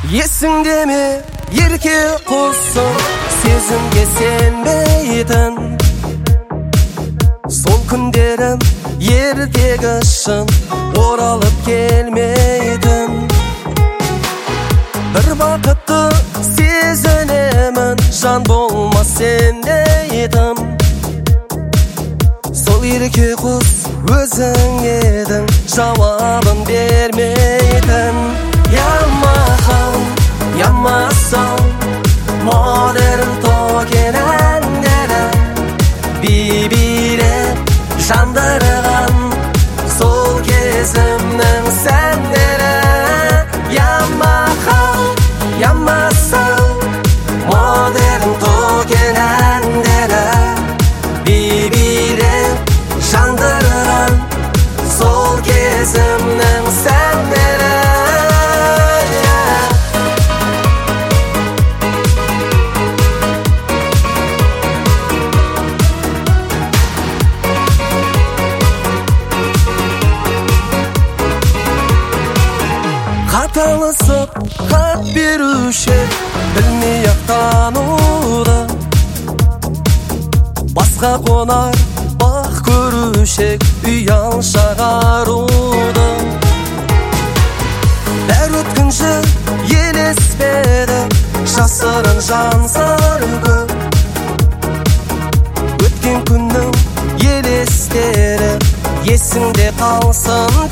Есіңде ме ерке құсым, сезімге сенбейтін? Сол күндерім ертегі шын оралып келмейтін. Бір бақытты сезінемін, жан болмас сендейтін. Сол ерке құс өзің едің, жауабын бермейтін. Yanmasam modern token әндері бейбіре жандырған сол кезімнің сәндері. Yanmasam modern token әндері бейбіре жандырған сол кезімнің сәндері. Қаталысып хат беруші білмей ақтануды, басқа қонар бақ көрушек ұял шағаруды. Бәр өткінші елеспеді жасырын жан сырғы, өткен күннің елестері есіңде қалсын